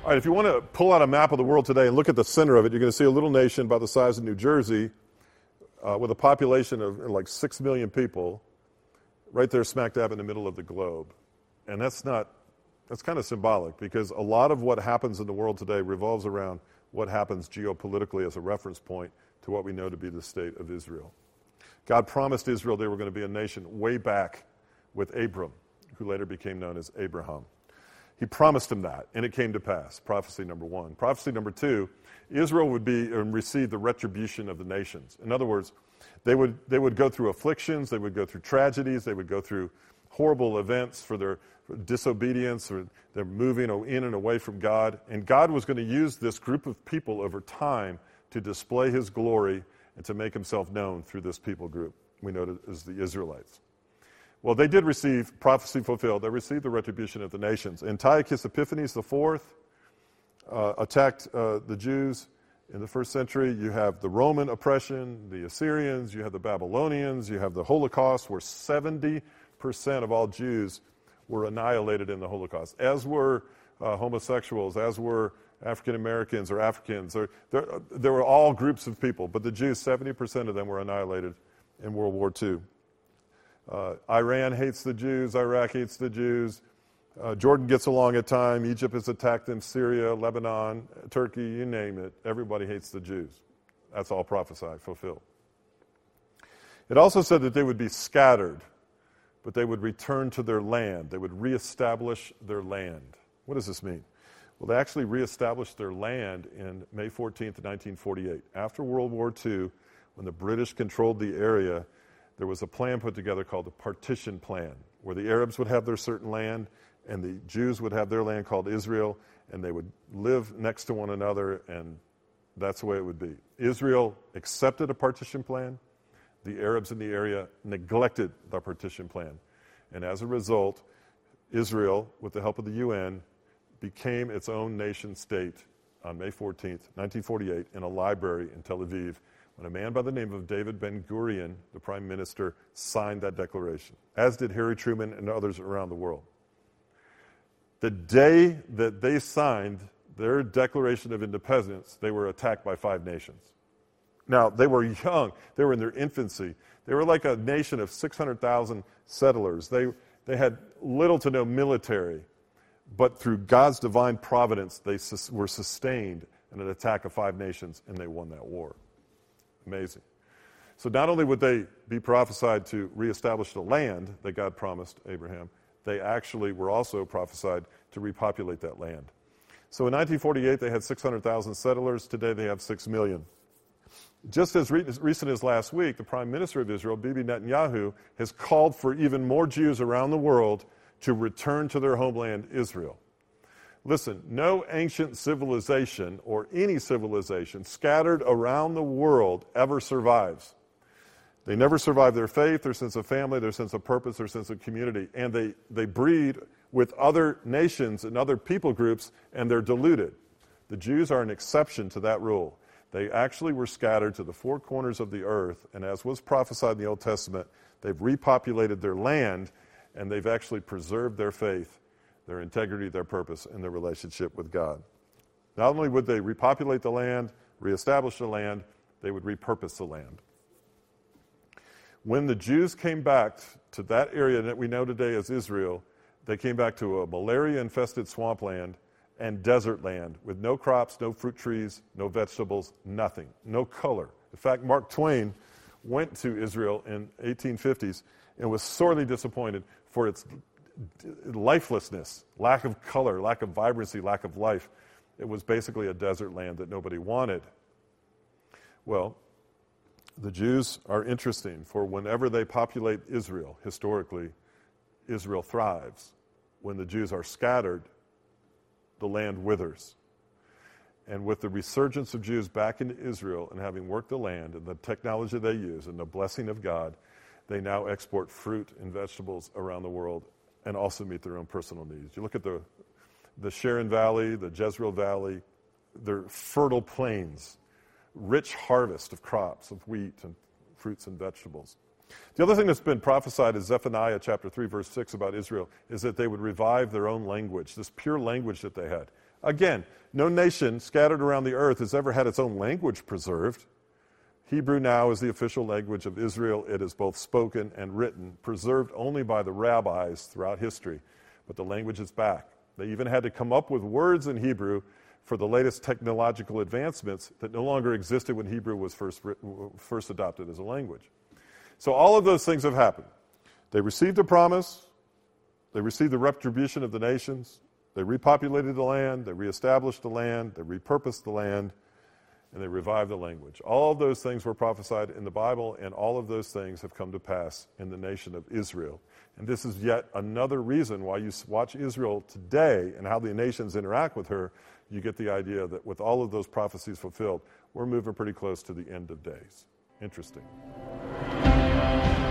All right, if you want to pull out a map of the world today and look at the center of it, you're going to see a little nation about the size of New Jersey with a population of like 6 million people right there smack dab in the middle of the globe. And that's kind of symbolic because a lot of what happens in the world today revolves around what happens geopolitically as a reference point to what we know to be the state of Israel. God promised Israel they were going to be a nation way back with Abram, who later became known as Abraham. He promised him that, and it came to pass. Prophecy number one. Prophecy number two, Israel would be and receive the retribution of the nations. In other words, they would go through afflictions, they would go through tragedies, they would go through horrible events for their disobedience or their moving in and away from God. And God was going to use this group of people over time to display his glory and to make himself known through this people group we know as the Israelites. Well, they did receive prophecy fulfilled. They received the retribution of the nations. Antiochus Epiphanes IV attacked the Jews in the first century. You have the Roman oppression, the Assyrians, you have the Babylonians, you have the Holocaust, where 70% of all Jews were annihilated in the Holocaust, as were homosexuals, as were African Americans or Africans. There were all groups of people, but the Jews, 70% of them were annihilated in World War II. Iran hates the Jews, Iraq hates the Jews, Jordan gets along at time, Egypt has attacked them, Syria, Lebanon, Turkey, you name it. Everybody hates the Jews. That's all prophesied, fulfilled. It also said that they would be scattered, but they would return to their land. They would reestablish their land. What does this mean? Well, they actually reestablished their land in May 14th, 1948. After World War II, when the British controlled the area, there was a plan put together called the Partition Plan, where the Arabs would have their certain land and the Jews would have their land called Israel, and they would live next to one another, and that's the way it would be. Israel accepted a partition plan. The Arabs in the area neglected the partition plan. And as a result, Israel, with the help of the UN, became its own nation state on May 14th, 1948, in a library in Tel Aviv, when a man by the name of David Ben-Gurion, the prime minister, signed that declaration, as did Harry Truman and others around the world. The day that they signed their Declaration of Independence, they were attacked by 5 nations. Now, they were young. They were in their infancy. They were like a nation of 600,000 settlers. They had little to no military, but through God's divine providence, they were sustained in an attack of 5 nations, and they won that war. Amazing. So not only would they be prophesied to reestablish the land that God promised Abraham, they actually were also prophesied to repopulate that land. So in 1948, they had 600,000 settlers. Today, they have 6 million. Just as recent as last week, the Prime Minister of Israel, Bibi Netanyahu, has called for even more Jews around the world to return to their homeland, Israel. Listen, no ancient civilization or any civilization scattered around the world ever survives. They never survive their faith, their sense of family, their sense of purpose, their sense of community. And they breed with other nations and other people groups, and they're diluted. The Jews are an exception to that rule. They actually were scattered to the 4 corners of the earth, and as was prophesied in the Old Testament, they've repopulated their land, and they've actually preserved their faith, their integrity, their purpose, and their relationship with God. Not only would they repopulate the land, reestablish the land, they would repurpose the land. When the Jews came back to that area that we know today as Israel, they came back to a malaria-infested swampland and desert land with no crops, no fruit trees, no vegetables, nothing, no color. In fact, Mark Twain went to Israel in 1850s and was sorely disappointed for its lifelessness, lack of color, lack of vibrancy, lack of life. It was basically a desert land that nobody wanted. Well, the Jews are interesting, for whenever they populate Israel, historically, Israel thrives. When the Jews are scattered, the land withers. And with the resurgence of Jews back into Israel and having worked the land and the technology they use and the blessing of God, they now export fruit and vegetables around the world and also meet their own personal needs. You look at the Sharon Valley, the Jezreel Valley, they're fertile plains, rich harvest of crops, of wheat and fruits and vegetables. The other thing that's been prophesied is Zephaniah chapter 3, verse 6 about Israel, is that they would revive their own language, this pure language that they had. Again, no nation scattered around the earth has ever had its own language preserved. Hebrew now is the official language of Israel. It is both spoken and written, preserved only by the rabbis throughout history. But the language is back. They even had to come up with words in Hebrew for the latest technological advancements that no longer existed when Hebrew was first adopted as a language. So all of those things have happened. They received a promise. They received the retribution of the nations. They repopulated the land. They reestablished the land. They repurposed the land. And they revived the language. All of those things were prophesied in the Bible, and all of those things have come to pass in the nation of Israel. And this is yet another reason why you watch Israel today and how the nations interact with her, you get the idea that with all of those prophecies fulfilled, we're moving pretty close to the end of days. Interesting.